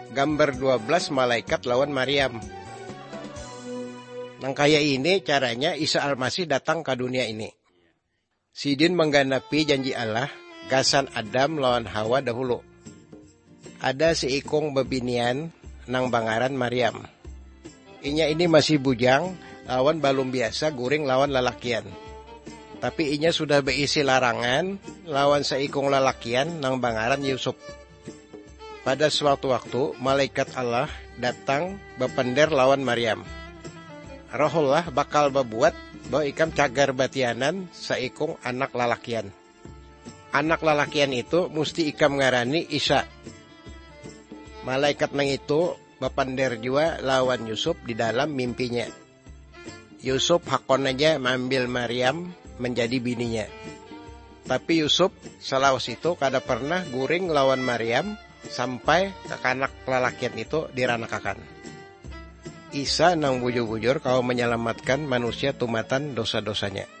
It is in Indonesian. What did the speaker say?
gambar 12 malaikat lawan Maryam. Nang kaya ini caranya Isa Al-Masih datang ke dunia ini. Sidin mengganapi janji Allah, gasan Adam lawan Hawa dahulu. Ada seikung bebinian nang bangaran Maryam. Inya ini masih bujang, lawan balum biasa guring lawan lalakian. Tapi inya sudah berisi larangan, lawan seikung lalakian nang bangaran Yusuf. Pada suatu waktu, malaikat Allah datang bepender lawan Maryam. Rohullah bakal bebuat bahwa ikam cagar batianan seikung anak lalakian. Anak lalakian itu mesti ikam ngarani Isa. Malaikat nang itu bepender juga lawan Yusuf di dalam mimpinya. Yusuf hakon aja mengambil Maryam menjadi bininya. Tapi Yusuf selawas itu kada pernah guring lawan Maryam sampai kekanak lalakian itu diranakakan. Isa nang bujur-bujur kau menyelamatkan manusia tumatan dosa-dosanya.